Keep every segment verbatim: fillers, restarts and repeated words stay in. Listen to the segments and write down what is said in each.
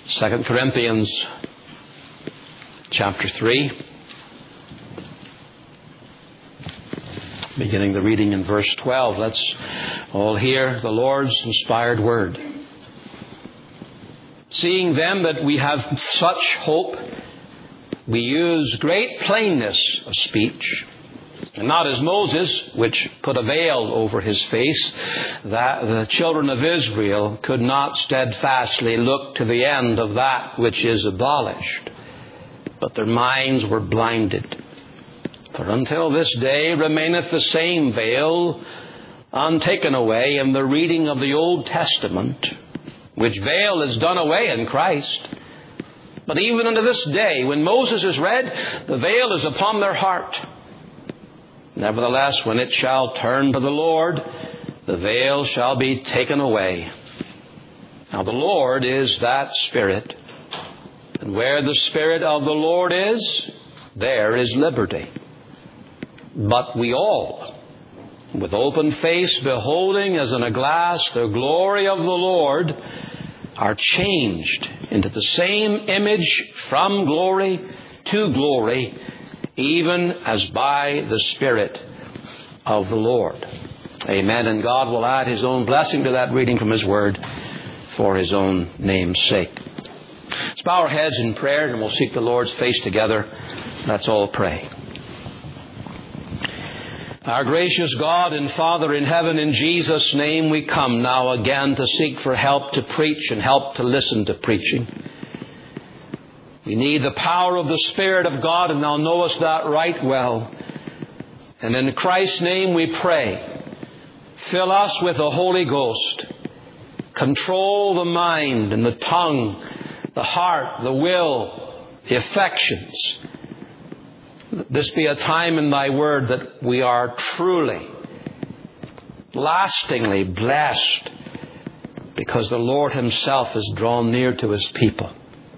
Second Corinthians chapter three, beginning the reading in verse twelve. Let's all hear the Lord's inspired word. Seeing then that we have such hope, we use great plainness of speech, and not as Moses, which put a veil over his face, that the children of Israel could not steadfastly look to the end of that which is abolished, but their minds were blinded. For until this day remaineth the same veil untaken away in the reading of the Old Testament, which veil is done away in Christ. But even unto this day, when Moses is read, the veil is upon their heart. Nevertheless, when it shall turn to the Lord, the veil shall be taken away. Now the Lord is that Spirit, and where the Spirit of the Lord is, there is liberty. But we all, with open face, beholding as in a glass the glory of the Lord, are changed into the same image from glory to glory, even as by the Spirit of the Lord. Amen. And God will add His own blessing to that reading from His Word for His own name's sake. Let's bow our heads in prayer and we'll seek the Lord's face together. Let's all pray. Our gracious God and Father in heaven, in Jesus' name we come now again to seek for help to preach and help to listen to preaching. We need the power of the Spirit of God, and Thou knowest that right well. And in Christ's name we pray. Fill us with the Holy Ghost. Control the mind and the tongue, the heart, the will, the affections. This be a time in Thy Word that we are truly, lastingly blessed, because the Lord Himself is drawn near to His people.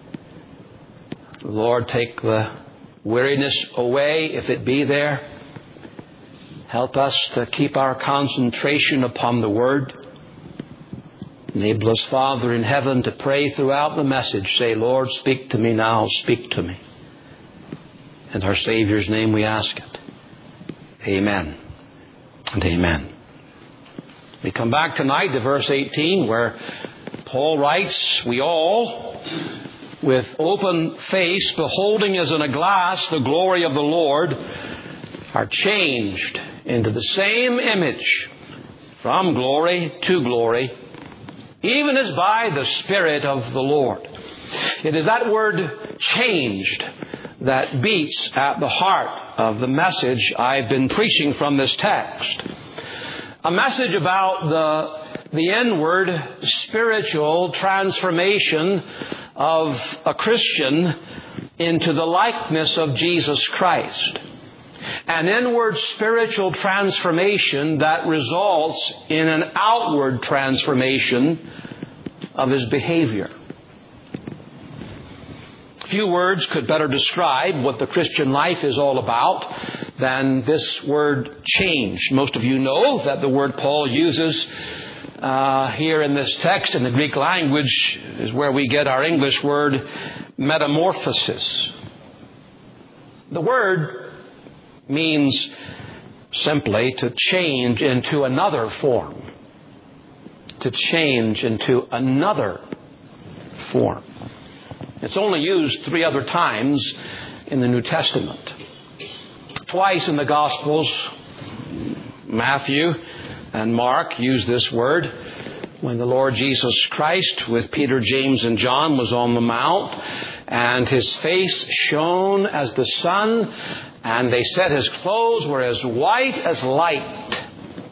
Lord, take the weariness away if it be there. Help us to keep our concentration upon the Word. Enable us, Father in heaven, to pray throughout the message. Say, Lord, speak to me now, speak to me. In our Savior's name we ask it. Amen and amen. We come back tonight to verse eighteen, where Paul writes, we all, with open face, beholding as in a glass the glory of the Lord, are changed into the same image from glory to glory, even as by the Spirit of the Lord. It is that word changed that beats at the heart of the message I've been preaching from this text. A message about the, the inward spiritual transformation of a Christian into the likeness of Jesus Christ. An inward spiritual transformation that results in an outward transformation of his behavior. Few words could better describe what the Christian life is all about than this word change. Most of you know that the word Paul uses uh, here in this text in the Greek language is where we get our English word metamorphosis. The word means simply to change into another form. To change into another form. It's only used three other times in the New Testament. Twice in the Gospels, Matthew and Mark use this word when the Lord Jesus Christ with Peter, James, and John was on the Mount, and His face shone as the sun, and they said His clothes were as white as light.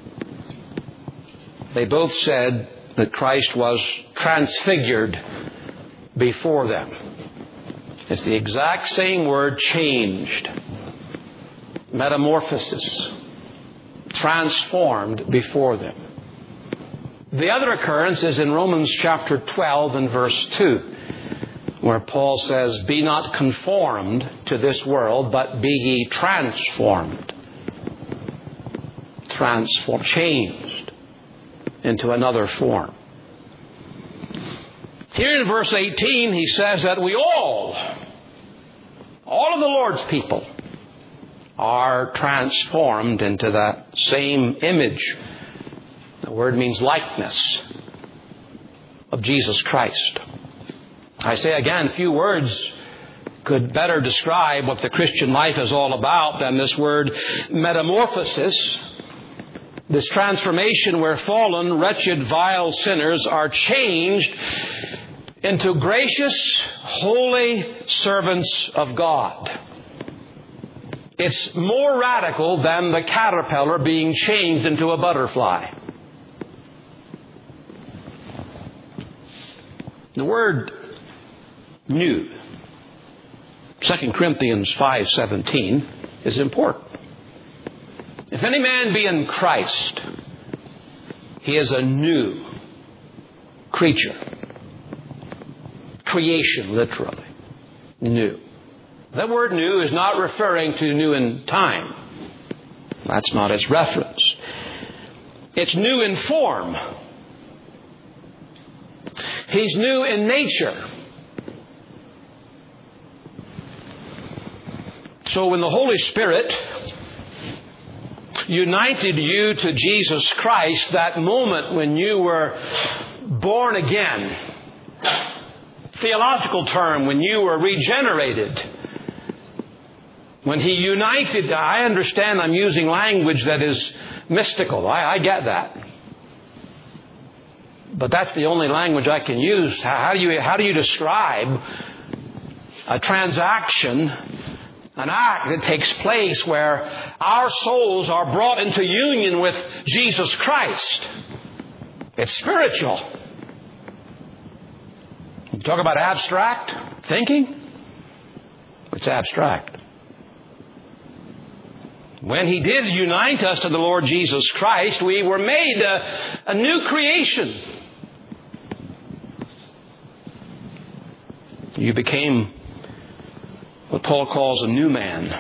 They both said that Christ was transfigured before them. It's the exact same word, changed. Metamorphosis. Transformed before them. The other occurrence is in Romans chapter twelve and verse two, where Paul says, be not conformed to this world, but be ye transformed. Transformed. Changed into another form. Here in verse eighteen, he says that we all, all of the Lord's people, are transformed into that same image. The word means likeness of Jesus Christ. I say again, few words could better describe what the Christian life is all about than this word metamorphosis. This transformation where fallen, wretched, vile sinners are changed into gracious, holy servants of God. It's more radical than the caterpillar being changed into a butterfly. The word new, Second Corinthians five seventeen, is important. If any man be in Christ, he is a new creature. Creation, literally. New. That word new is not referring to new in time. That's not its reference. It's new in form. He's new in nature. So when the Holy Spirit united you to Jesus Christ, that moment when you were born again, theological term, when you were regenerated, when He united, I understand I'm using language that is mystical. I, I get that. But that's the only language I can use. How do you, how do you describe a transaction, an act that takes place where our souls are brought into union with Jesus Christ? It's spiritual. You talk about abstract thinking? It's abstract. When He did unite us to the Lord Jesus Christ, we were made a, a new creation. You became what Paul calls a new man.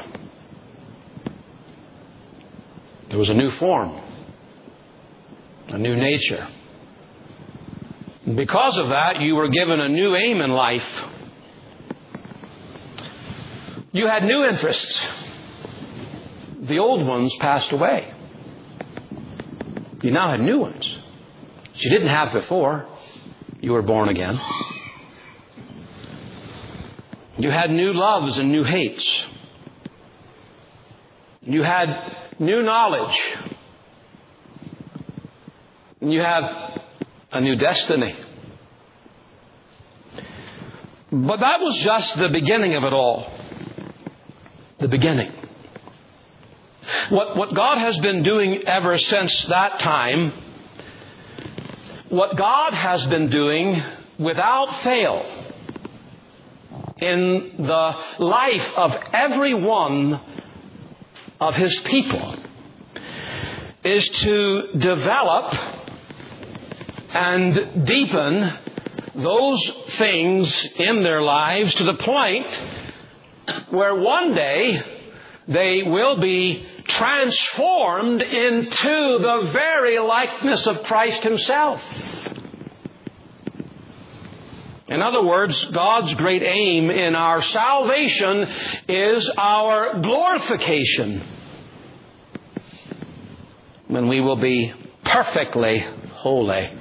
There was a new form, a new nature. And because of that, you were given a new aim in life. You had new interests. The old ones passed away. You now had new ones that you didn't have before you were born again. You had new loves and new hates. You had new knowledge. You have a new destiny. But that was just the beginning of it all. The beginning. What, what God has been doing ever since that time, what God has been doing without fail in the life of every one of His people, is to develop and deepen those things in their lives to the point where one day they will be transformed into the very likeness of Christ Himself. In other words, God's great aim in our salvation is our glorification, when we will be perfectly holy.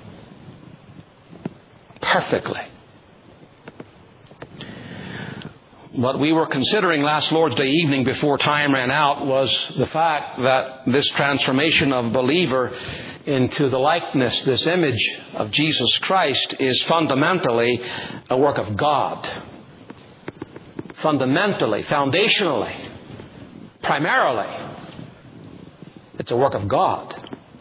Perfectly. What we were considering last Lord's Day evening before time ran out was the fact that this transformation of believer into the likeness, this image of Jesus Christ, is fundamentally a work of God. Fundamentally, foundationally, primarily, it's a work of God.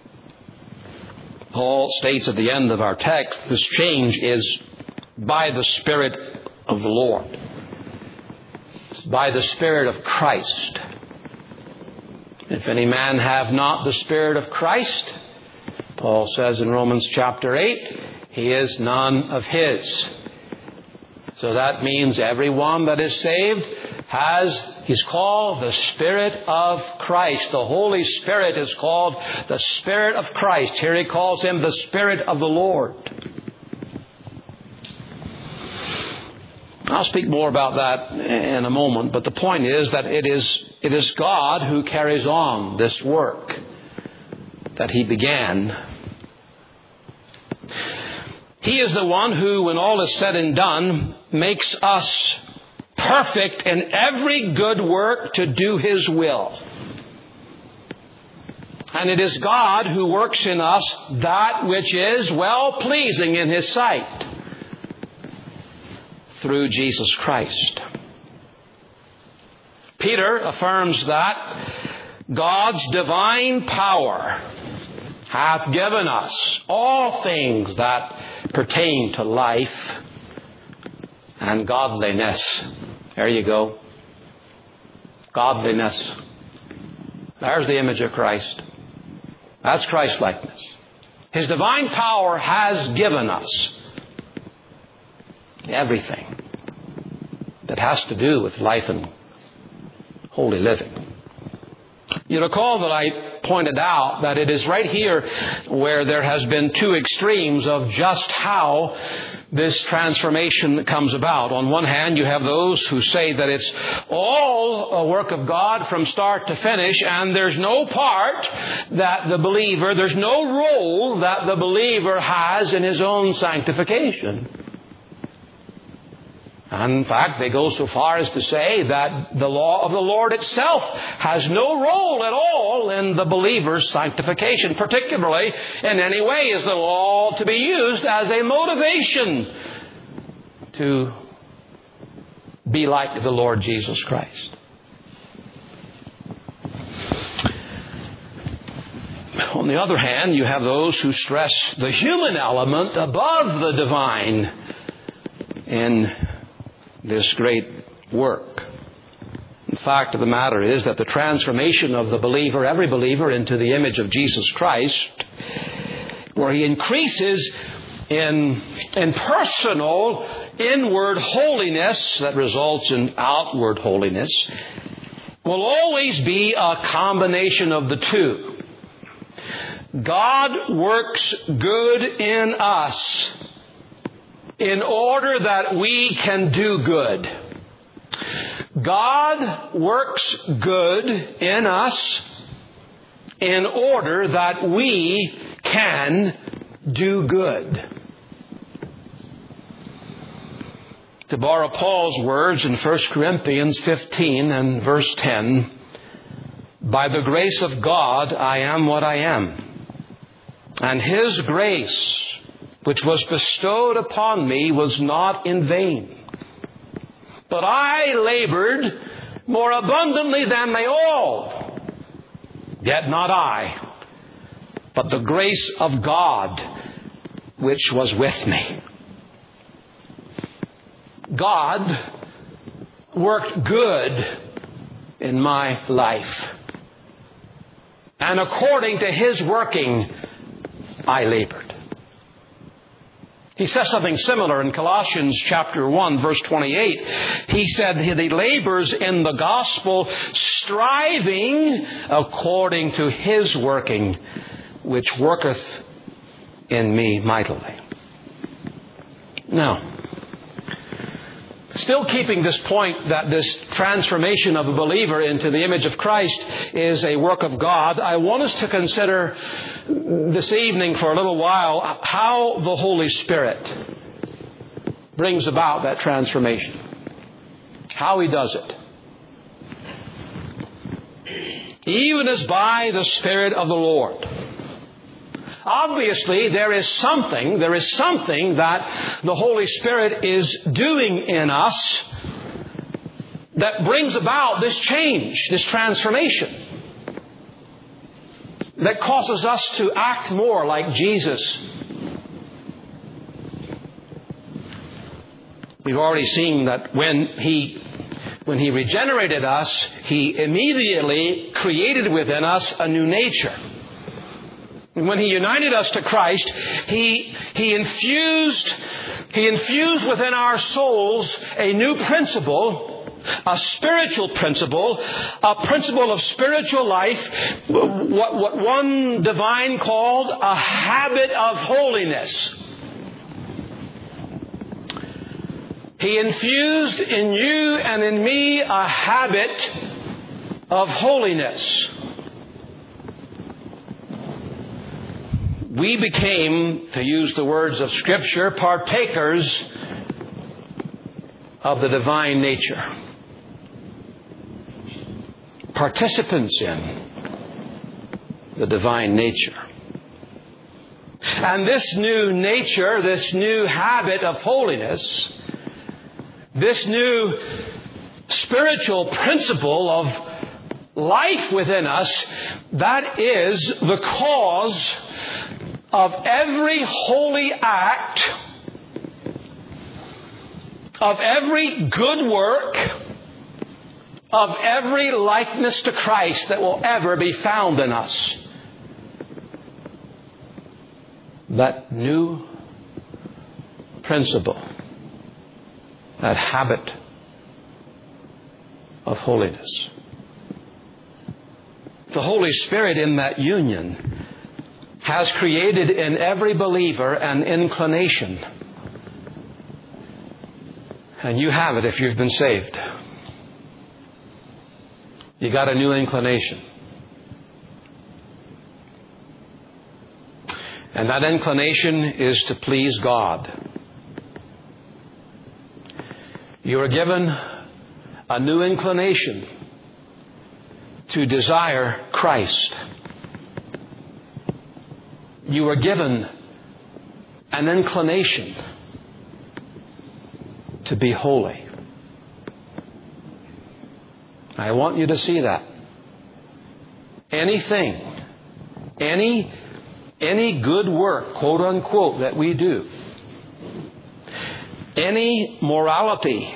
Paul states at the end of our text, this change is by the Spirit of the Lord. It's by the Spirit of Christ. If any man have not the Spirit of Christ, Paul says in Romans chapter eight, he is none of His. So that means everyone that is saved has, he's called the Spirit of Christ. The Holy Spirit is called the Spirit of Christ. Here he calls Him the Spirit of the Lord. I'll speak more about that in a moment, but the point is that it is it is God who carries on this work that He began. He is the one who, when all is said and done, makes us perfect in every good work to do His will. And it is God who works in us that which is well-pleasing in His sight through Jesus Christ. Peter affirms that God's divine power hath given us all things that pertain to life and godliness. There you go. Godliness. There's the image of Christ. That's Christ-likeness. His divine power has given us everything that has to do with life and holy living. You recall that I pointed out that it is right here where there has been two extremes of just how this transformation comes about. On one hand, you have those who say that it's all a work of God from start to finish, and there's no part that the believer, there's no role that the believer has in his own sanctification. And in fact, they go so far as to say that the law of the Lord itself has no role at all in the believer's sanctification, particularly in any way is the law to be used as a motivation to be like the Lord Jesus Christ. On the other hand, you have those who stress the human element above the divine in this great work. The fact of the matter is that the transformation of the believer, every believer, into the image of Jesus Christ, where he increases in, in personal inward holiness that results in outward holiness, will always be a combination of the two. God works good in us in order that we can do good. God works good in us in order that we can do good. To borrow Paul's words in First Corinthians fifteen and verse ten, by the grace of God I am what I am, and His grace which was bestowed upon me was not in vain. But I labored more abundantly than they all. Yet not I, but the grace of God which was with me. God worked good in my life. And according to His working, I labored. He says something similar in Colossians chapter one, verse twenty-eight. He said he labors in the gospel, striving according to His working, which worketh in me mightily. Now, still keeping this point that this transformation of a believer into the image of Christ is a work of God, I want us to consider this evening for a little while how the Holy Spirit brings about that transformation. How He does it. Even as by the Spirit of the Lord. Obviously, there is something, there is something that the Holy Spirit is doing in us that brings about this change, this transformation, that causes us to act more like Jesus. We've already seen that when He when He regenerated us, He immediately created within us a new nature. And when He united us to Christ, He, he infused, He infused within our souls a new principle, a spiritual principle, a principle of spiritual life, what, what one divine called a habit of holiness. He infused in you and in me a habit of holiness. We became, to use the words of Scripture, partakers of the divine nature. Participants in the divine nature. And this new nature, this new habit of holiness, this new spiritual principle of life within us, that is the cause of every holy act, of every good work, of every likeness to Christ that will ever be found in us. That new principle, that habit of holiness. The Holy Spirit in that union has created in every believer an inclination. And you have it if you've been saved. You got a new inclination. And that inclination is to please God. You are given a new inclination to desire Christ. You are given an inclination to be holy. I want you to see that. Anything, any, any good work, quote unquote, that we do, any morality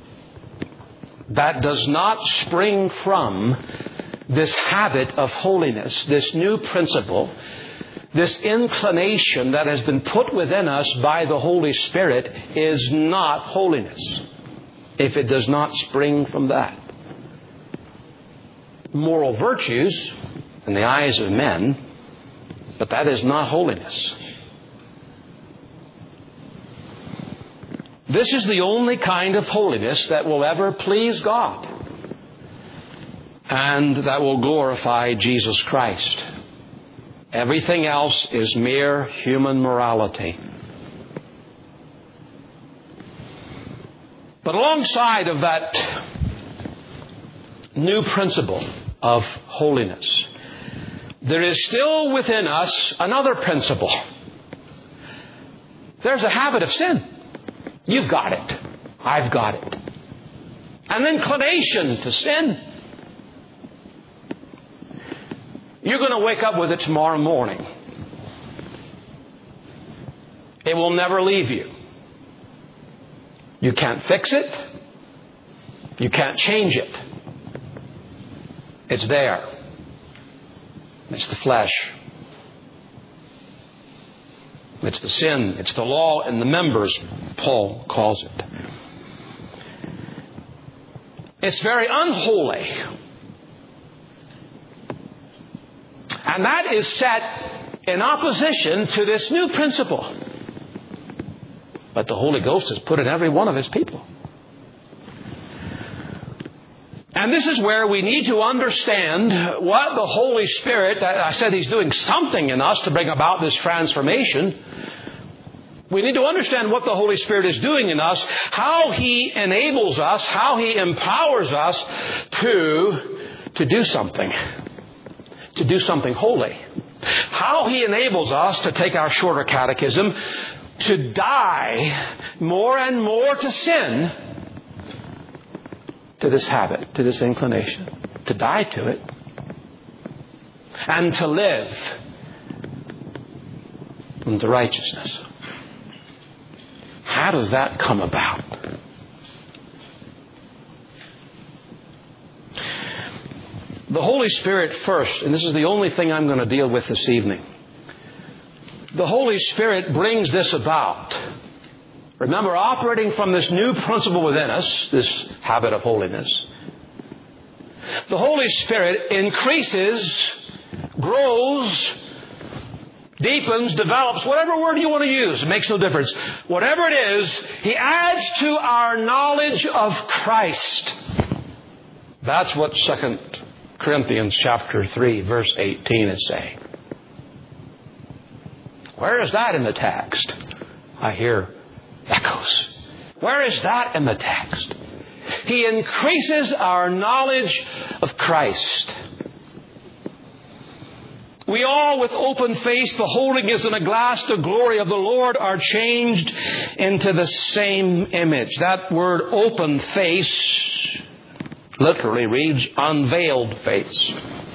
that does not spring from this habit of holiness, this new principle, this inclination that has been put within us by the Holy Spirit, is not holiness if it does not spring from that. Moral virtues in the eyes of men, but that is not holiness. This is the only kind of holiness that will ever please God and that will glorify Jesus Christ. Everything else is mere human morality. But alongside of that new principle of holiness, there is still within us another principle. There's a habit of sin. You've got it. I've got it. An inclination to sin. You're going to wake up with it tomorrow morning. It will never leave you. You can't fix it. You can't change it. It's there. It's the flesh. It's the sin. It's the law in the members, Paul calls it. It's very unholy. And that is set in opposition to this new principle. But the Holy Ghost has put in every one of His people. And this is where we need to understand what the Holy Spirit, I said He's doing something in us to bring about this transformation. We need to understand what the Holy Spirit is doing in us, how He enables us, how He empowers us to, to do something, to do something holy. How He enables us, to take our shorter catechism, to die more and more to sin, to this habit, to this inclination, to die to it, and to live unto righteousness. How does that come about? The Holy Spirit first, and this is the only thing I'm going to deal with this evening. The Holy Spirit brings this about. Remember, operating from this new principle within us, this habit of holiness, the Holy Spirit increases, grows, deepens, develops, whatever word you want to use, it makes no difference. Whatever it is, He adds to our knowledge of Christ. That's what Second Corinthians chapter three, verse eighteen is saying. Where is that in the text? I hear echoes. Where is that in the text? He increases our knowledge of Christ. We all, with open face, beholding as in a glass the glory of the Lord, are changed into the same image. That word open face literally reads unveiled face.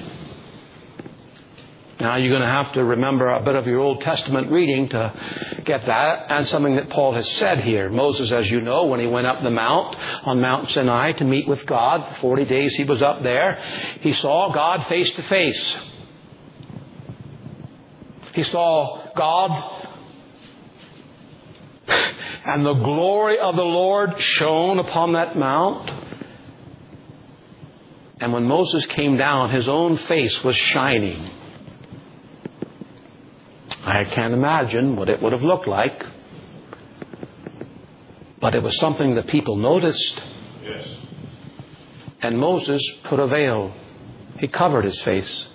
Now you're going to have to remember a bit of your Old Testament reading to get that, and something that Paul has said here. Moses, as you know, when he went up the mount, on Mount Sinai to meet with God, for forty days he was up there, he saw God face to face. He saw God, and the glory of the Lord shone upon that mount. And when Moses came down, his own face was shining. I can't imagine what it would have looked like. But it was something that people noticed. Yes. And Moses put a veil. He covered his face.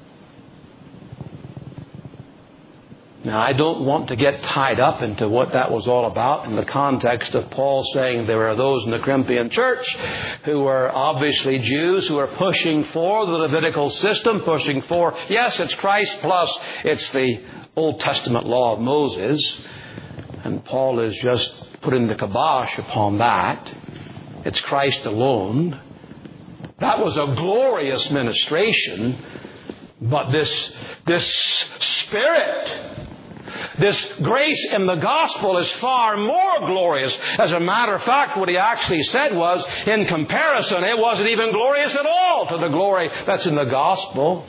Now, I don't want to get tied up into what that was all about in the context of Paul saying there are those in the Corinthian church who are obviously Jews who are pushing for the Levitical system, pushing for, yes, it's Christ plus it's the Old Testament law of Moses. And Paul is just putting the kibosh upon that. It's Christ alone. That was a glorious ministration. But this, this Spirit, this grace in the gospel is far more glorious. As a matter of fact, what he actually said was, in comparison, it wasn't even glorious at all to the glory that's in the gospel.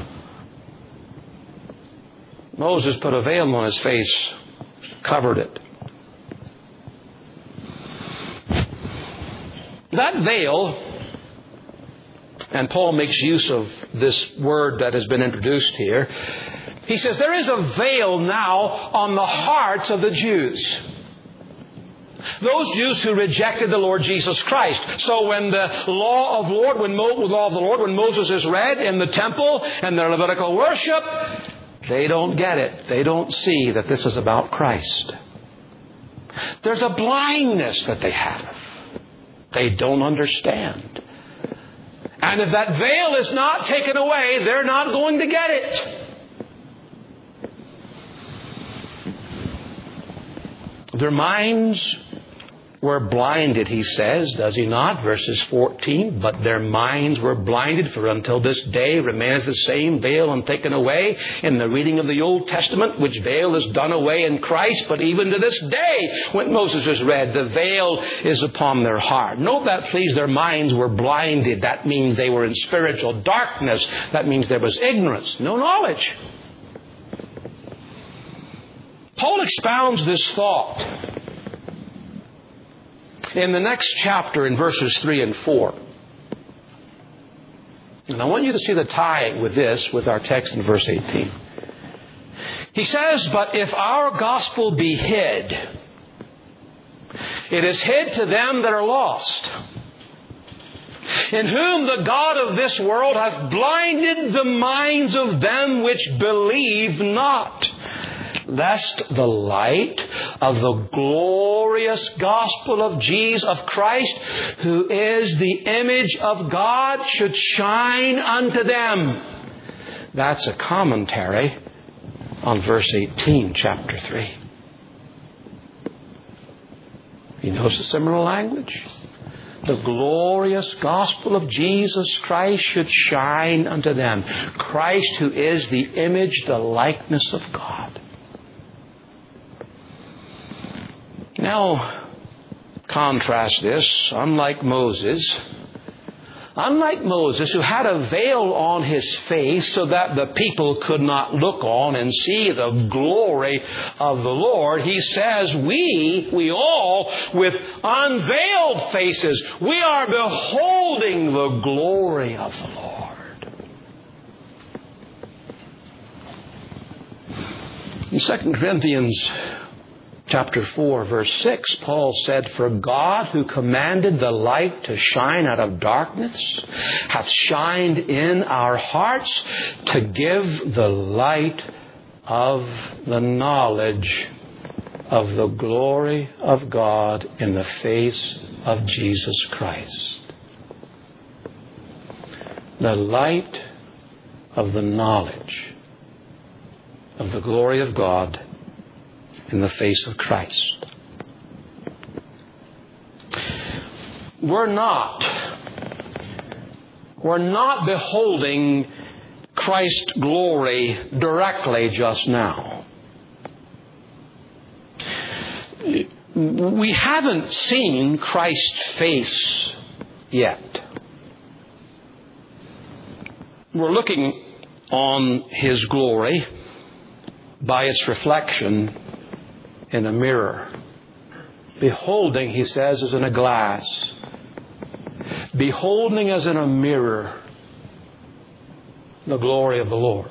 Moses put a veil on his face, covered it. That veil, and Paul makes use of this word that has been introduced here. He says there is a veil now on the hearts of the Jews. Those Jews who rejected the Lord Jesus Christ. So when the law of Lord, when Mo, law of the Lord, when Moses is read in the temple and their Levitical worship, they don't get it. They don't see that this is about Christ. There's a blindness that they have. They don't understand. And if that veil is not taken away, they're not going to get it. Their minds were blinded, he says, does he not? Verses fourteen, but their minds were blinded, for until this day remaineth the same veil untaken away in the reading of the Old Testament, which veil is done away in Christ. But even to this day, when Moses is read, the veil is upon their heart. Note that, please, their minds were blinded. That means they were in spiritual darkness. That means there was ignorance, no knowledge. Paul expounds this thought in the next chapter in verses three and four. And I want you to see the tie with this, with our text in verse eighteen. He says, but if our gospel be hid, it is hid to them that are lost, in whom the God of this world hath blinded the minds of them which believe not, lest the light of the glorious gospel of Jesus, of Christ, who is the image of God, should shine unto them. That's a commentary on verse eighteen, chapter three. You notice the similar language? The glorious gospel of Jesus Christ should shine unto them. Christ, who is the image, the likeness of God. Now, contrast this. Unlike Moses, unlike Moses, who had a veil on his face so that the people could not look on and see the glory of the Lord, he says, we, we all, with unveiled faces, we are beholding the glory of the Lord. In Second Corinthians chapter four, verse six, Paul said, "For God, who commanded the light to shine out of darkness, hath shined in our hearts to give the light of the knowledge of the glory of God in the face of Jesus Christ." The light of the knowledge of the glory of God in the face of Christ. We're not, we're not beholding Christ's glory directly just now. We haven't seen Christ's face yet. We're looking on His glory by its reflection in a mirror. Beholding, he says, as in a glass. Beholding as in a mirror the glory of the Lord.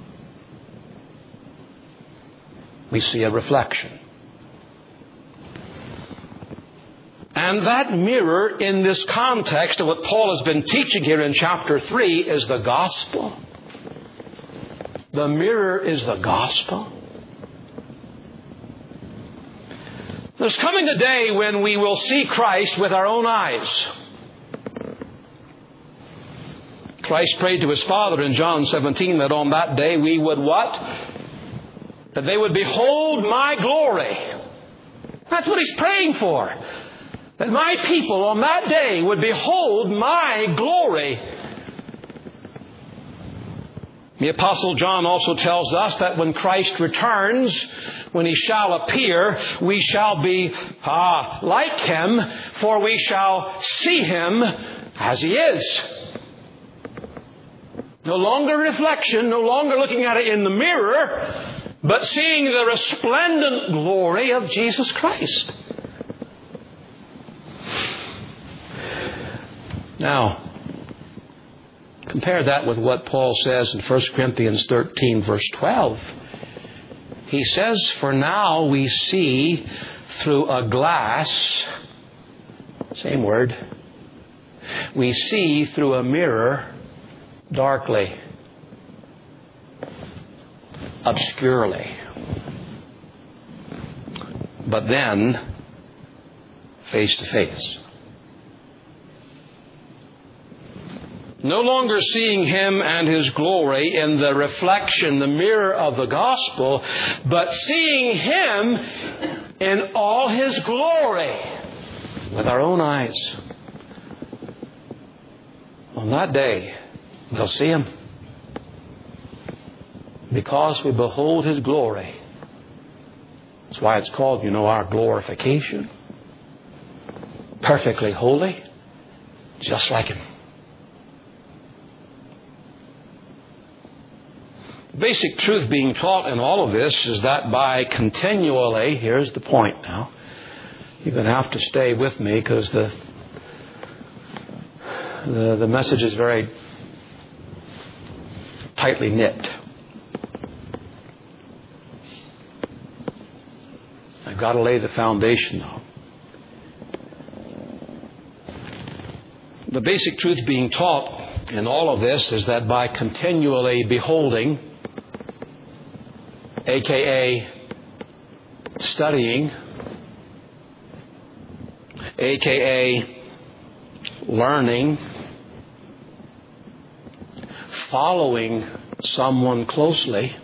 We see a reflection. And that mirror in this context of what Paul has been teaching here in chapter three is the gospel. The mirror is the gospel. There's coming a day when we will see Christ with our own eyes. Christ prayed to His Father in John seventeen that on that day we would what? That they would behold my glory. That's what He's praying for. That my people on that day would behold my glory. The Apostle John also tells us that when Christ returns, when He shall appear, we shall be ah, like Him, for we shall see Him as He is. No longer reflection, no longer looking at it in the mirror, but seeing the resplendent glory of Jesus Christ. Now, compare that with what Paul says in First Corinthians thirteen, verse twelve. He says, "For now we see through a glass," same word, "we see through a mirror darkly, obscurely. But then, face to face." No longer seeing Him and His glory in the reflection, the mirror of the gospel, but seeing Him in all His glory with our own eyes. On that day, we'll see Him. Because we behold His glory. That's why it's called, you know, our glorification. Perfectly holy, just like Him. Basic truth being taught in all of this is that by continually, here's the point now, you're going to have to stay with me because the, the the message is very tightly knit. I've got to lay the foundation though. The basic truth being taught in all of this is that by continually beholding, A K A studying, A K A learning, following someone closely,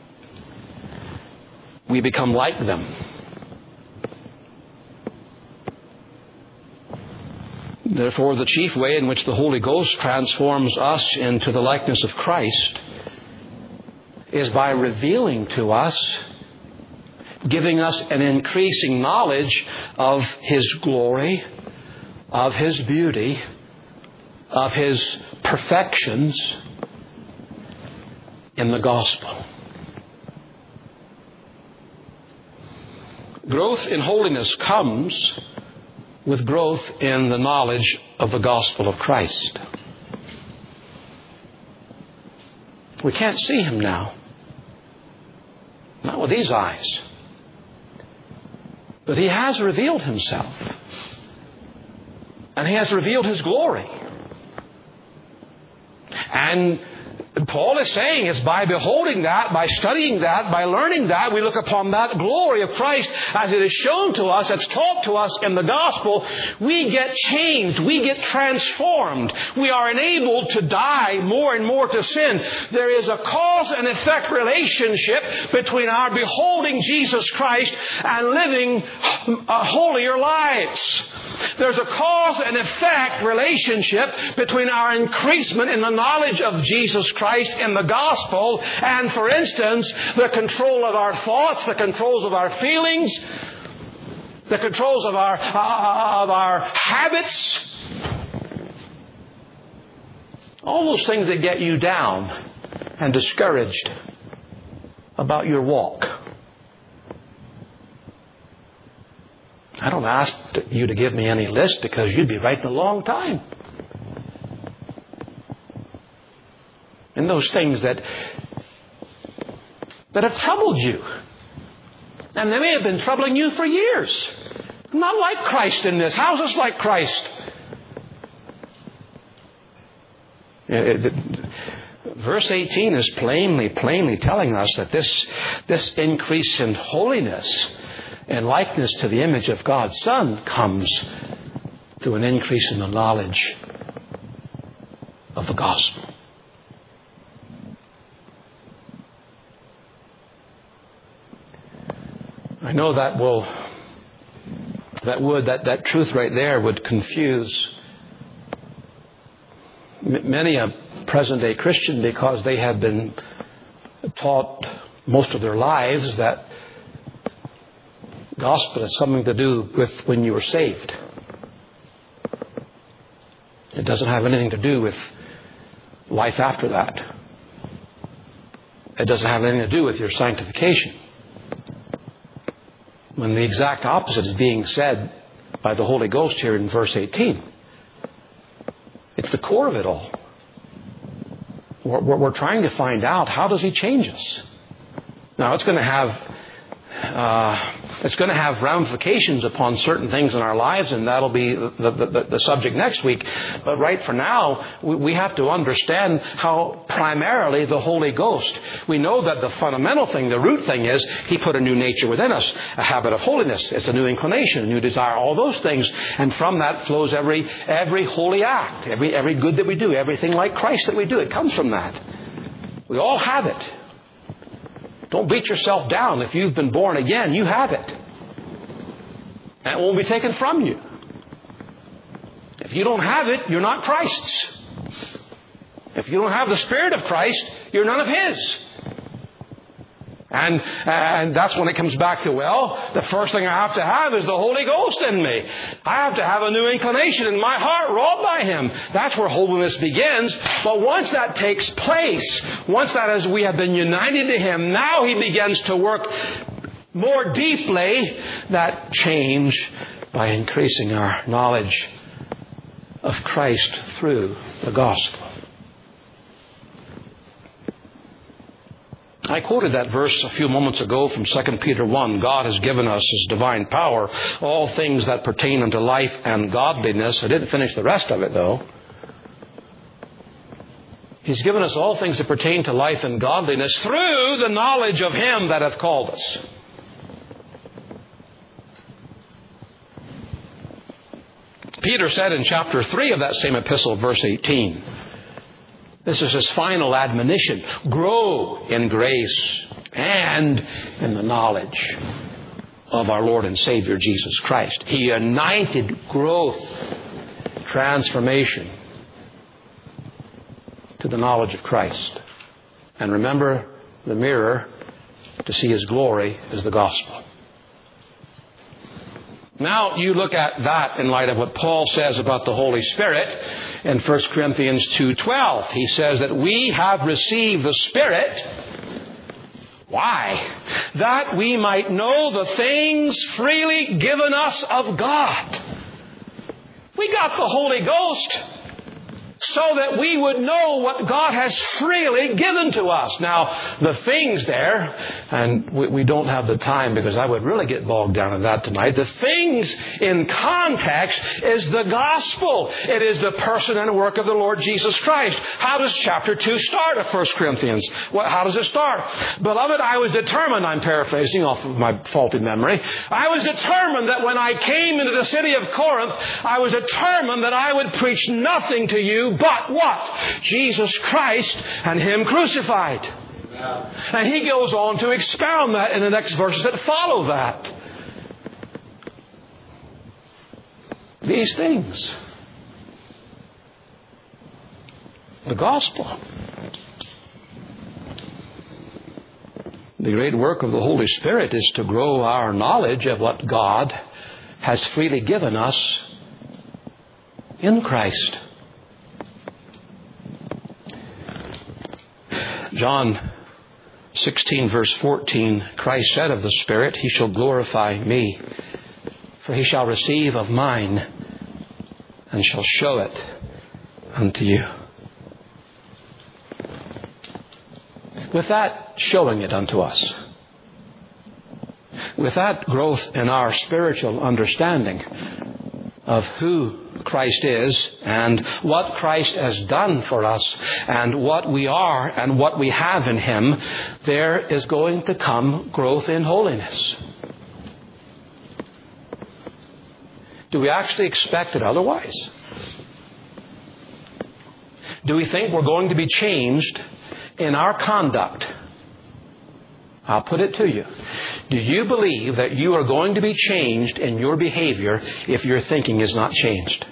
we become like them. Therefore, the chief way in which the Holy Ghost transforms us into the likeness of Christ is by revealing to us, giving us an increasing knowledge of His glory, of His beauty, of His perfections in the gospel. Growth in holiness comes with growth in the knowledge of the gospel of Christ. We can't see Him now. Not with these eyes. But He has revealed Himself. And He has revealed His glory. And Paul is saying it's by beholding that, by studying that, by learning that, we look upon that glory of Christ as it is shown to us, it's taught to us in the gospel. We get changed. We get transformed. We are enabled to die more and more to sin. There is a cause and effect relationship between our beholding Jesus Christ and living holier lives. There's a cause and effect relationship between our increasement in the knowledge of Jesus Christ in the gospel and, for instance, the control of our thoughts, the controls of our feelings, the controls of our, uh, of our habits. All those things that get you down and discouraged about your walk. I don't ask you to give me any list because you'd be writing a long time. And those things that that have troubled you. And they may have been troubling you for years. I'm not like Christ in this. How's this like Christ? It, it, verse eighteen is plainly, plainly telling us that this, this increase in holiness and likeness to the image of God's Son comes through an increase in the knowledge of the gospel. I know that will, that would, that, that truth right there would confuse m- many a present-day Christian because they have been taught most of their lives that gospel has something to do with when you were saved. It doesn't have anything to do with life after that. It doesn't have anything to do with your sanctification. When the exact opposite is being said by the Holy Ghost here in verse eighteen. It's the core of it all. We're, we're trying to find out, how does He change us? Now, it's going to have Uh, it's going to have ramifications upon certain things in our lives, and that'll be the, the, the subject next week. But right for now, we, we have to understand how primarily the Holy Ghost. We know that the fundamental thing, the root thing is He put a new nature within us, a habit of holiness. It's a new inclination, a new desire, all those things. And from that flows every every holy act, every every good that we do, everything like Christ that we do. It comes from that. We all have it. Don't beat yourself down. If you've been born again, you have it. And it won't be taken from you. If you don't have it, you're not Christ's. If you don't have the Spirit of Christ, you're none of His. And, and that's when it comes back to, well, the first thing I have to have is the Holy Ghost in me. I have to have a new inclination in my heart wrought by Him. That's where holiness begins. But once that takes place, once that is, we have been united to Him, now He begins to work more deeply that change by increasing our knowledge of Christ through the gospel. I quoted that verse a few moments ago from Second Peter one. God has given us His divine power, all things that pertain unto life and godliness. I didn't finish the rest of it, though. He's given us all things that pertain to life and godliness through the knowledge of Him that hath called us. Peter said in chapter three of that same epistle, verse eighteen, this is his final admonition. Grow in grace and in the knowledge of our Lord and Savior Jesus Christ. He united growth, transformation to the knowledge of Christ. And remember, the mirror to see His glory is the gospel. Now you look at that in light of what Paul says about the Holy Spirit in First Corinthians two twelve. He says that we have received the Spirit. Why? That we might know the things freely given us of God. We got the Holy Ghost so that we would know what God has freely given to us. Now, the things there, and we, we don't have the time because I would really get bogged down in that tonight. The things in context is the gospel. It is the person and work of the Lord Jesus Christ. How does chapter two start of First Corinthians? Well, how does it start? Beloved, I was determined, I'm paraphrasing off of my faulty memory, I was determined that when I came into the city of Corinth, I was determined that I would preach nothing to you but what? Jesus Christ and Him crucified. And he goes on to expound that in the next verses that follow that. These things. The gospel. The great work of the Holy Spirit is to grow our knowledge of what God has freely given us in Christ. John sixteen verse fourteen, Christ said of the Spirit, He shall glorify me, for He shall receive of mine and shall show it unto you. With that showing it unto us, with that growth in our spiritual understanding of who Christ is and what Christ has done for us and what we are and what we have in Him, there is going to come growth in holiness. Do we actually expect it otherwise? Do we think we're going to be changed in our conduct? I'll put it to you. Do you believe that you are going to be changed in your behavior if your thinking is not changed?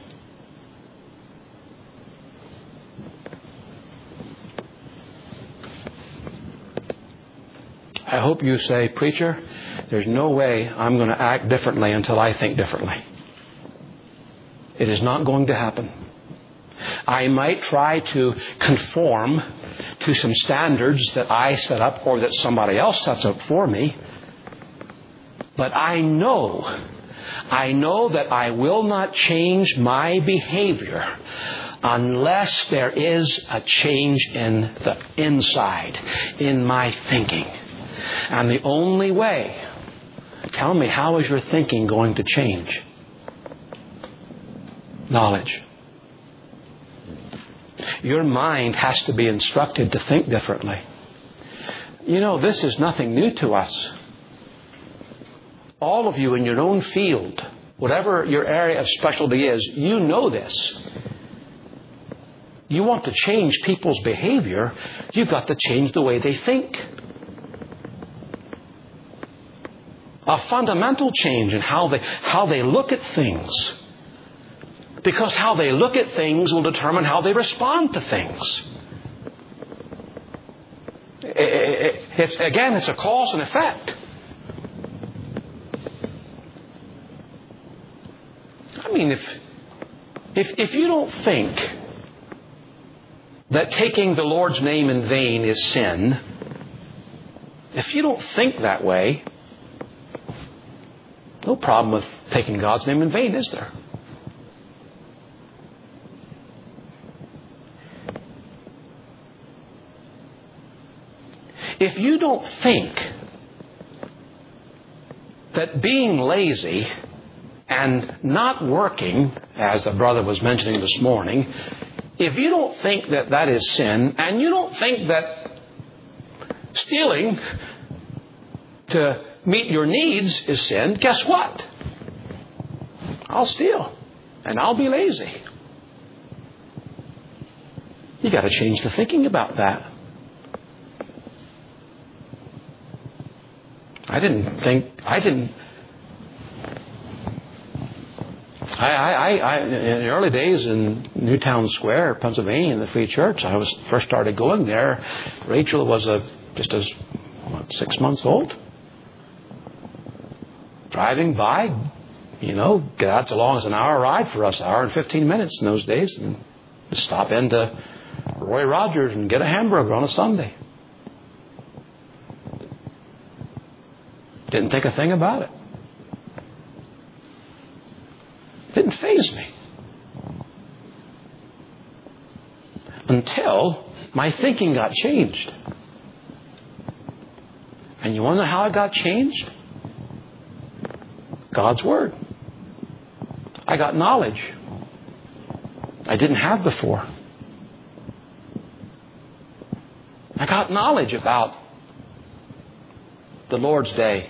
I hope you say, preacher, there's no way I'm going to act differently until I think differently. It is not going to happen. I might try to conform to some standards that I set up or that somebody else sets up for me. But I know, I know that I will not change my behavior unless there is a change in the inside, in my thinking. And the only way, tell me, how is your thinking going to change? Knowledge. Your mind has to be instructed to think differently. You know, this is nothing new to us. All of you in your own field, whatever your area of specialty is, you know this. You want to change people's behavior, you've got to change the way they think. A fundamental change in how they, how they look at things. Because how they look at things will determine how they respond to things. It's, again, it's a cause and effect. I mean, if, if, if you don't think that taking the Lord's name in vain is sin, if you don't think that way, no problem with taking God's name in vain, is there? If you don't think that being lazy and not working, as the brother was mentioning this morning, if you don't think that that is sin, and you don't think that stealing to meet your needs is sin, guess what? I'll steal and I'll be lazy. You got to change the thinking about that. I didn't think, I didn't, I, I, I, in the early days in Newtown Square, Pennsylvania, in the Free Church, I was first started going there. Rachel was a, just as, what, six months old. Driving by, you know, that's as long as an hour ride for us, an hour and fifteen minutes in those days. And just stop into Roy Rogers and get a hamburger on a Sunday. Didn't think a thing about it. Didn't faze me. until my thinking got changed. And you want to know how it got changed? God's Word. I got knowledge I didn't have before. I got knowledge about the Lord's Day.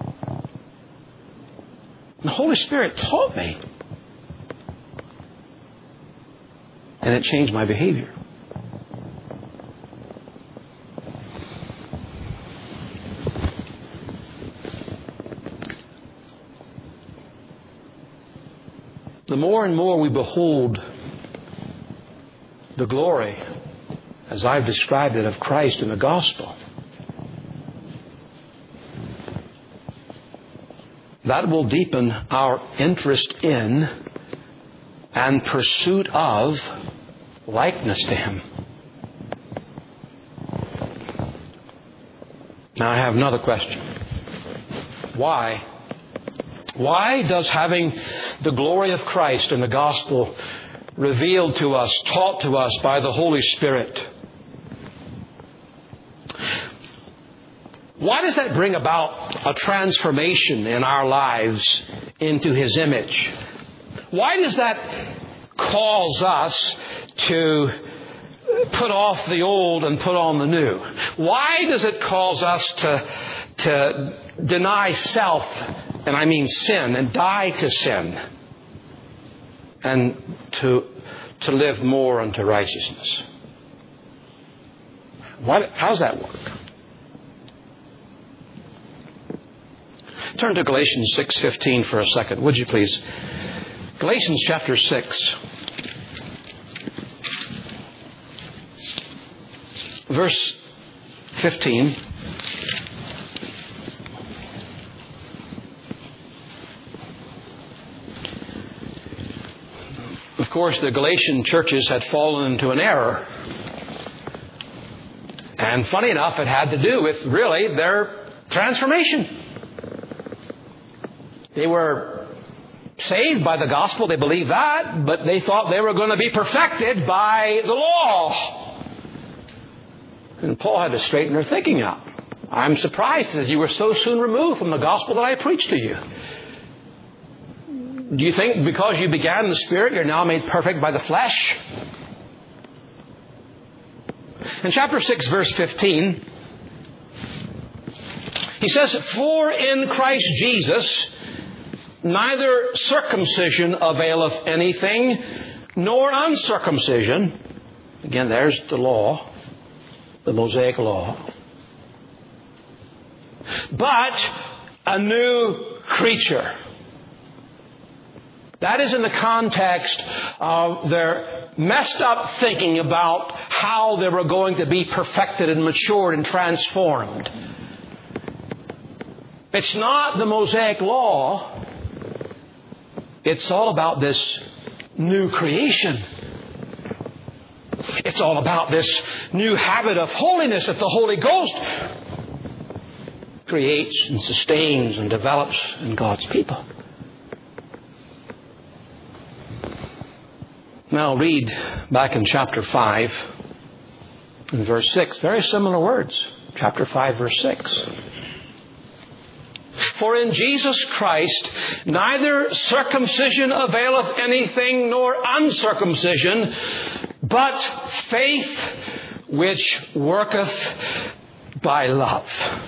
The Holy Spirit taught me. And it changed my behavior. The more and more we behold the glory, as I've described it, of Christ in the gospel, that will deepen our interest in and pursuit of likeness to Him. Now I have another question. Why? Why does having the glory of Christ in the gospel revealed to us, taught to us by the Holy Spirit, why does that bring about a transformation in our lives into His image? Why does that cause us to put off the old and put on the new? Why does it cause us to, to deny self, and I mean sin, and die to sin, and to, to live more unto righteousness? What, how does that work? Turn to Galatians six fifteen for a second, would you please? Galatians chapter six. Verse fifteen. Of course, the Galatian churches had fallen into an error. And funny enough, it had to do with really their transformation. They were saved by the gospel, they believed that, but they thought they were going to be perfected by the law. And Paul had to straighten their thinking out. I'm surprised that you were so soon removed from the gospel that I preached to you. Do you think because you began in the Spirit, you're now made perfect by the flesh? In chapter six, verse fifteen, he says, "For in Christ Jesus neither circumcision availeth anything, nor uncircumcision." Again, there's the law, the Mosaic law. "But a new creature." That is in the context of their messed up thinking about how they were going to be perfected and matured and transformed. It's not the Mosaic law. It's all about this new creation. It's all about this new habit of holiness that the Holy Ghost creates and sustains and develops in God's people. Now read back in chapter five in verse six. Very similar words. Chapter five, verse six. "For in Jesus Christ neither circumcision availeth anything, nor uncircumcision, but faith which worketh by love."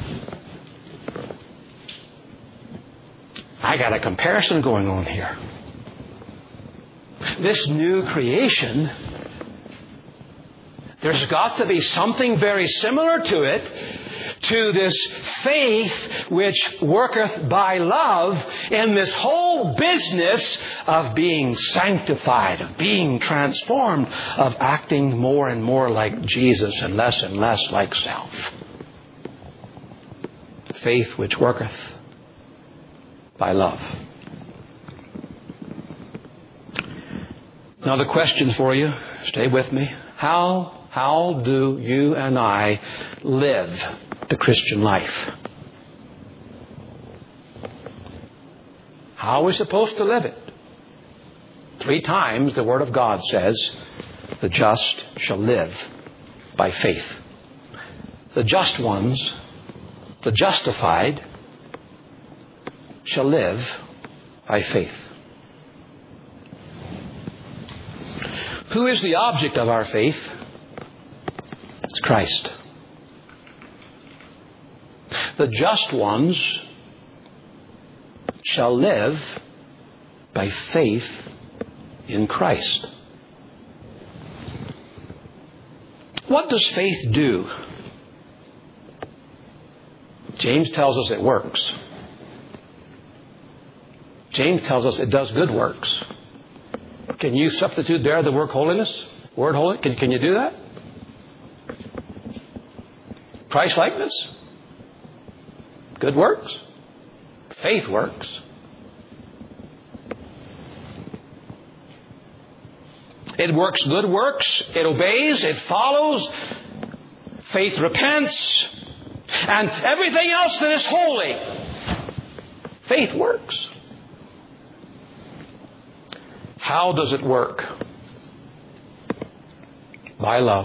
I got a comparison going on here. This new creation, there's got to be something very similar to it, to this faith which worketh by love in this whole business of being sanctified, of being transformed, of acting more and more like Jesus and less and less like self. Faith which worketh by love. Now the question for you, stay with me. How, how do you and I live the Christian life? How are we supposed to live it? Three times the Word of God says The just shall live by faith. The just ones, the justified, shall live by faith. Who is the object of our faith? It's Christ. The just ones shall live by faith in Christ. What does faith do? James tells us it works. James tells us it does good works. Can you substitute there the word holiness? Word holy? Can, can you do that? Christ-likeness? Good works? Faith works. It works good works. It obeys. It follows. Faith repents. And everything else that is holy. Faith works. How does it work? By love.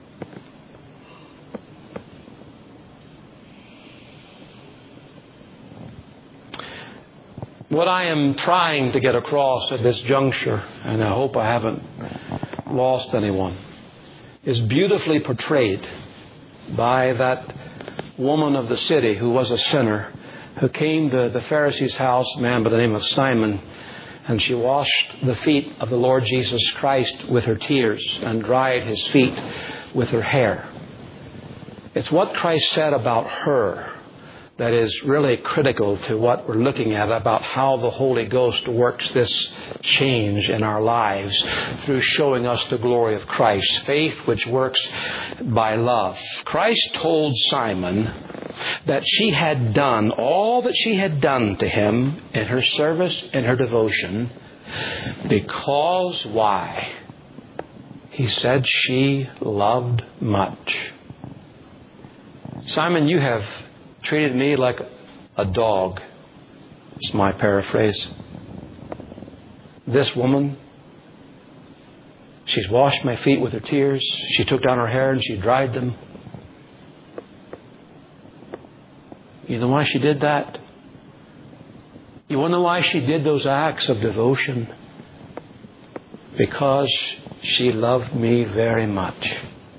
What I am trying to get across at this juncture, and I hope I haven't lost anyone, is beautifully portrayed by that woman of the city who was a sinner, who came to the Pharisee's house, a man by the name of Simon, and she washed the feet of the Lord Jesus Christ with her tears and dried His feet with her hair. It's what Christ said about her that is really critical to what we're looking at about how the Holy Ghost works this change in our lives through showing us the glory of Christ. Faith which works by love. Christ told Simon that she had done all that she had done to Him in her service, in her devotion, because why? He said she loved much. Simon, you have treated me like a dog. It's my paraphrase. This woman, she's washed my feet with her tears. She took down her hair and she dried them. You know why she did that? You want to know why she did those acts of devotion? Because she loved me very much.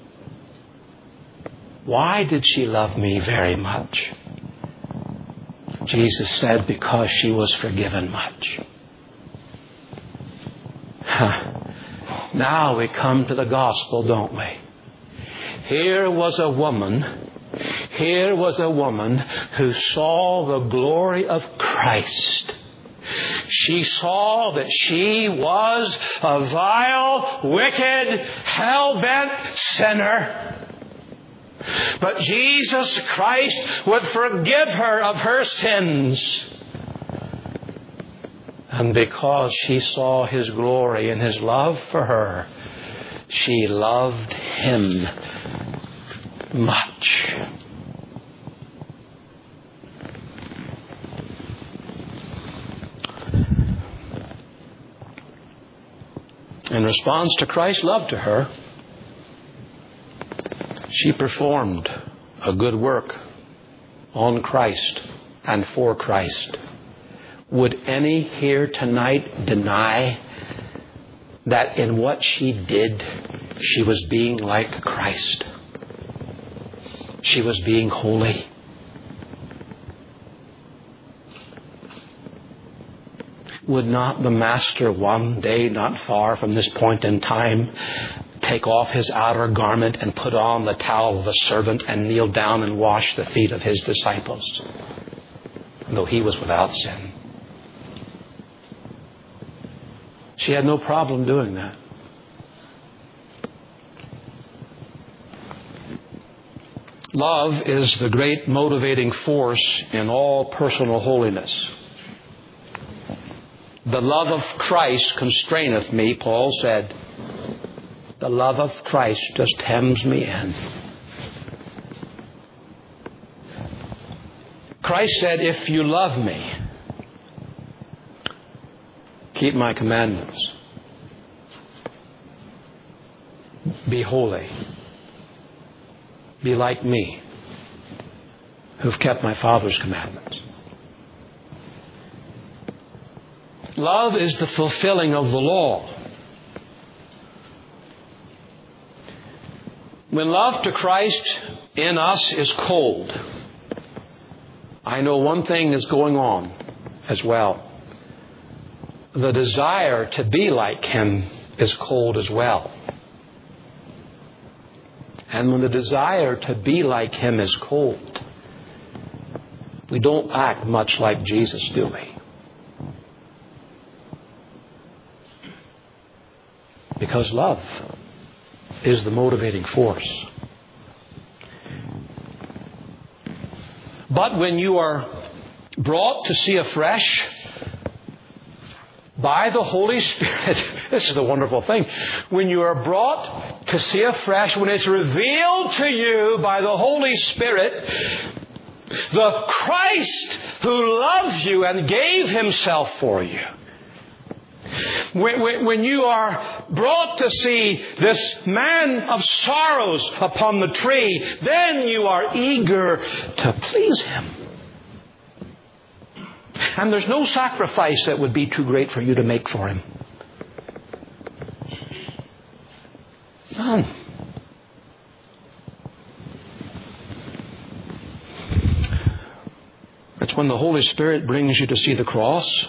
Why did she love me very much? Jesus said, because she was forgiven much. Huh. Now we come to the gospel, don't we? Here was a woman, here was a woman who saw the glory of Christ. She saw that she was a vile, wicked, hell-bent sinner. But Jesus Christ would forgive her of her sins. And because she saw His glory and His love for her, she loved Him much. In response to Christ's love to her, she performed a good work on Christ and for Christ. Would any here tonight deny that in what she did, she was being like Christ? She was being holy. Would not the Master one day, not far from this point in time, take off His outer garment and put on the towel of a servant and kneel down and wash the feet of His disciples, though He was without sin? She had no problem doing that. Love is the great motivating force in all personal holiness. The love of Christ constraineth me, Paul said. The love of Christ just hems me in. Christ said, if you love me, keep my commandments. be holy. Be like me, who've kept my Father's commandments. Love is the fulfilling of the law. When love to Christ in us is cold, I know one thing is going on as well. The desire to be like Him is cold as well. And when the desire to be like Him is cold, we don't act much like Jesus, do we? Because love is the motivating force. But when you are brought to see afresh by the Holy Spirit, this is the wonderful thing. When you are brought to see afresh, when it's revealed to you by the Holy Spirit, the Christ who loves you and gave Himself for you. When, when, when you are brought to see this man of sorrows upon the tree, then you are eager to please Him. And there's no sacrifice that would be too great for you to make for Him. None. It's when the Holy Spirit brings you to see the cross,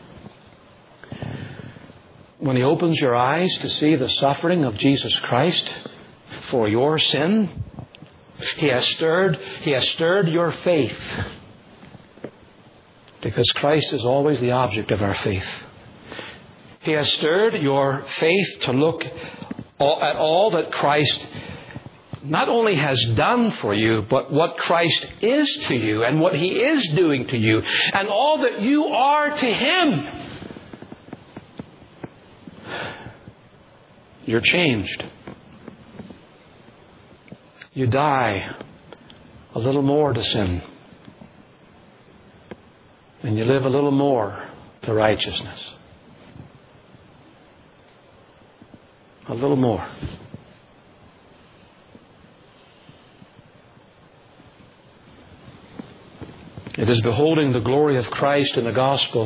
when He opens your eyes to see the suffering of Jesus Christ for your sin. He has stirred, He has stirred your faith. Because Christ is always the object of our faith. He has stirred your faith to look at all that Christ not only has done for you, but what Christ is to you and what He is doing to you and all that you are to Him. You're changed. You die a little more to sin. And you live a little more to righteousness. A little more. It is beholding the glory of Christ in the gospel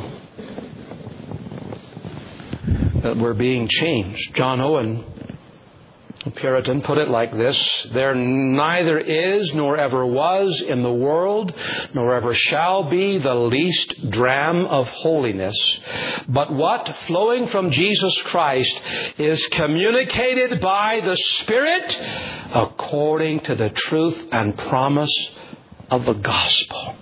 that we're being changed. John Owen, a Puritan, put it like this: there neither is nor ever was in the world, nor ever shall be, the least dram of holiness, but what, flowing from Jesus Christ, is communicated by the Spirit according to the truth and promise of the gospel.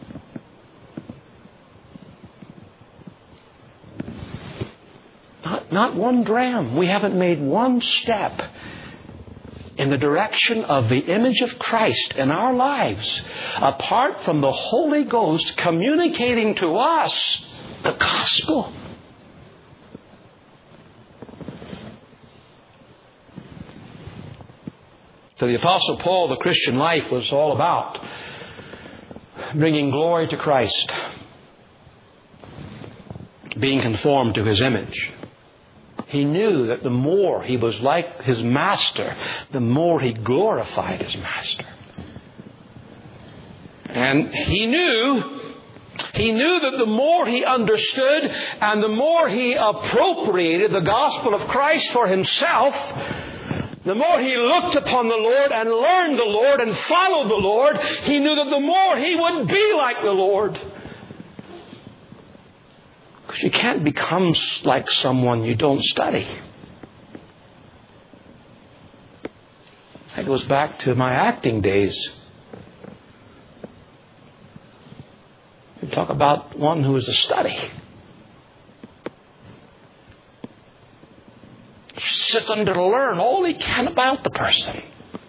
Not, not one dram. We haven't made one step in the direction of the image of Christ in our lives, apart from the Holy Ghost communicating to us the gospel. To the Apostle Paul, the Christian life was all about bringing glory to Christ, being conformed to His image. He knew that the more he was like His Master, the more he glorified His Master. And he knew, he knew that the more he understood and the more he appropriated the gospel of Christ for himself, the more he looked upon the Lord and learned the Lord and followed the Lord, he knew that the more he would be like the Lord. Because you can't become like someone you don't study. That goes back to my acting days. You talk about one who is a study. He sits under to learn all he can about the person.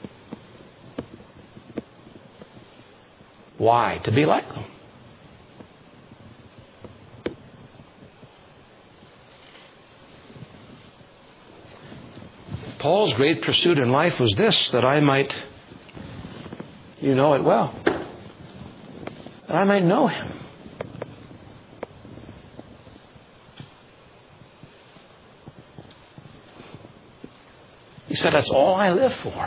Why? To be like them. Paul's great pursuit in life was this, that I might, you know it well, that I might know Him. He said, that's all I live for.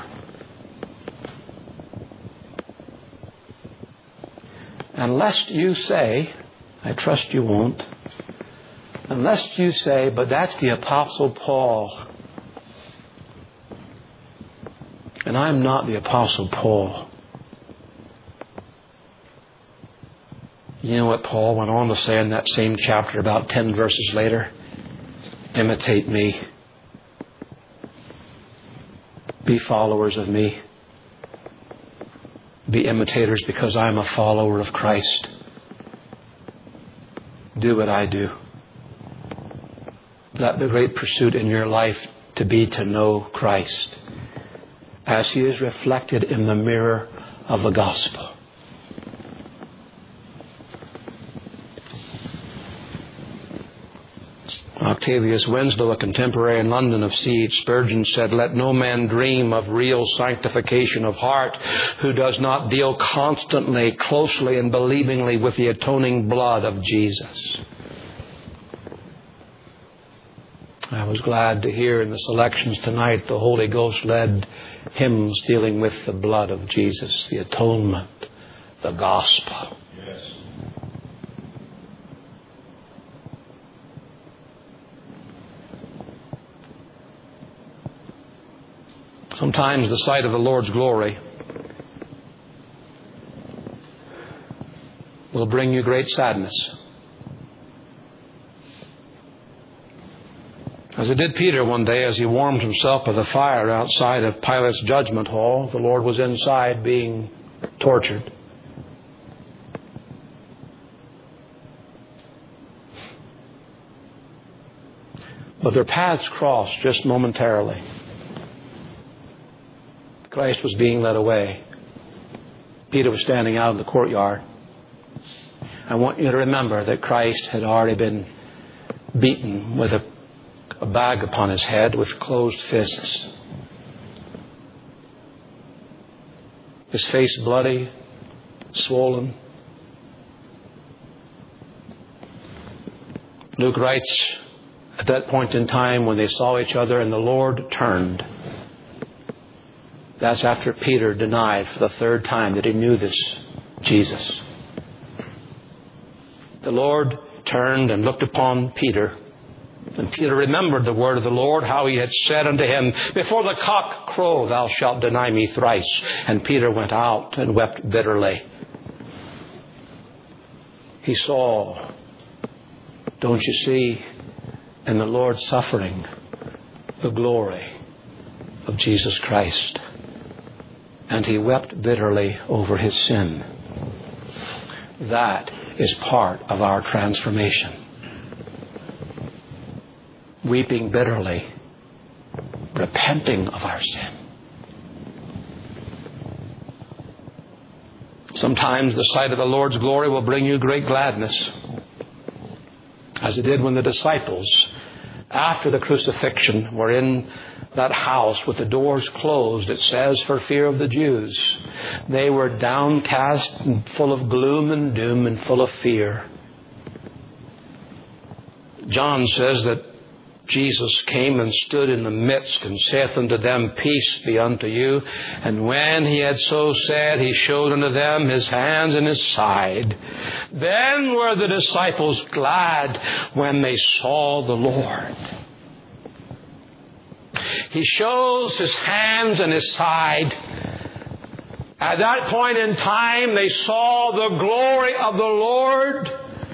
And lest you say, I trust you won't, unless you say, but that's the Apostle Paul. And I'm not the Apostle Paul. You know what Paul went on to say in that same chapter about ten verses later? Imitate me. Be followers of me. Be imitators because I'm a follower of Christ. Do what I do. Let the great pursuit in your life to be to know Christ as He is reflected in the mirror of the gospel. Octavius Winslow, a contemporary in London of C H Spurgeon, said, let no man dream of real sanctification of heart who does not deal constantly, closely, and believingly with the atoning blood of Jesus. I was glad to hear in the selections tonight the Holy Ghost led hymns dealing with the blood of Jesus, the atonement, the gospel. Yes. Sometimes the sight of the Lord's glory will bring you great sadness. As it did Peter one day as he warmed himself by the fire outside of Pilate's judgment hall. The Lord was inside being tortured. But their paths crossed just momentarily. Christ was being led away. Peter was standing out in the courtyard. I want you to remember that Christ had already been beaten with a, a bag upon his head with closed fists. His face bloody, swollen. Luke writes, at that point in time when they saw each other and the Lord turned. That's after Peter denied for the third time that he knew this Jesus. The Lord turned and looked upon Peter. And Peter remembered the word of the Lord, how he had said unto him, before the cock crow, thou shalt deny me thrice. And Peter went out and wept bitterly. He saw, don't you see, in the Lord's suffering, the glory of Jesus Christ. And he wept bitterly over his sin. That is part of our transformation. Weeping bitterly, repenting of our sin. Sometimes the sight of the Lord's glory will bring you great gladness, as it did when the disciples, after the crucifixion, were in that house with the doors closed, it says, for fear of the Jews. They were downcast and full of gloom and doom and full of fear. John says that Jesus came and stood in the midst and saith unto them, peace be unto you. And when he had so said, he showed unto them his hands and his side. Then were the disciples glad when they saw the Lord. He shows his hands and his side. At that point in time, they saw the glory of the Lord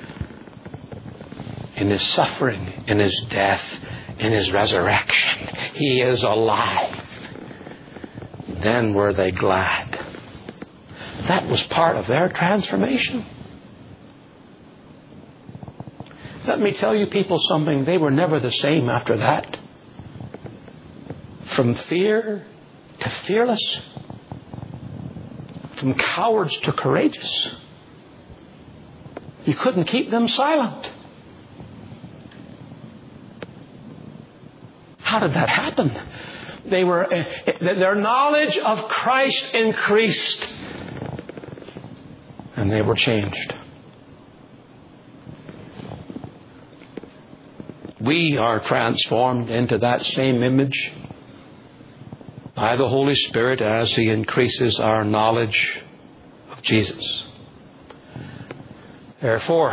in his suffering, in his death, in his resurrection. He is alive. Then were they glad. That was part of their transformation. Let me tell you people something. They were never the same after that. From fear to fearless. From cowards to courageous. You couldn't keep them silent. How did that happen? They were, their knowledge of Christ increased. And they were changed. We are transformed into that same image by the Holy Spirit as He increases our knowledge of Jesus. Therefore,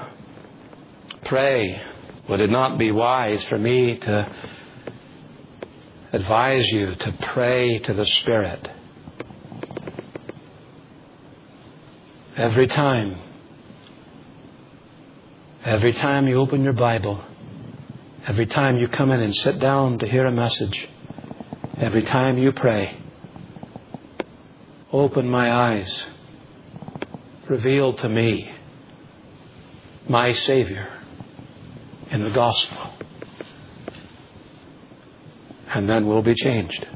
pray, would it not be wise for me to advise you to pray to the Spirit every time, every time you open your Bible, every time you come in and sit down to hear a message, every time you pray, open my eyes, reveal to me my Savior in the gospel. And then we'll be changed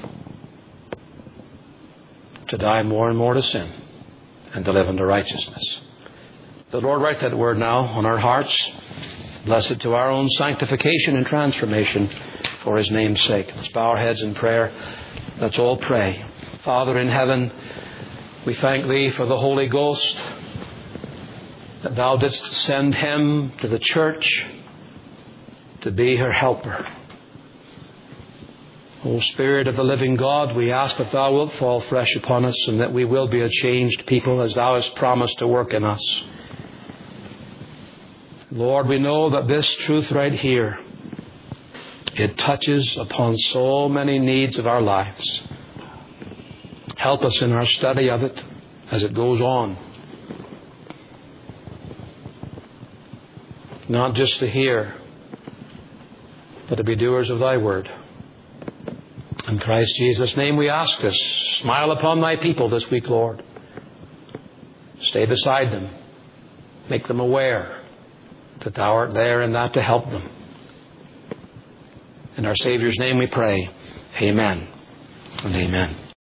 to die more and more to sin and to live unto righteousness. The Lord write that word now on our hearts. Bless it to our own sanctification and transformation for His name's sake. Let's bow our heads in prayer. Let's all pray. Father in heaven, we thank Thee for the Holy Ghost, that Thou didst send Him to the church to be her helper. O Spirit of the living God, we ask that Thou wilt fall fresh upon us and that we will be a changed people as Thou hast promised to work in us. Lord, we know that this truth right here, it touches upon so many needs of our lives. Help us in our study of it as it goes on. Not just to hear, but to be doers of Thy word. In Christ Jesus' name we ask this. Smile upon Thy people this week, Lord. Stay beside them. Make them aware that Thou art there and that to help them. In our Savior's name we pray. Amen and amen.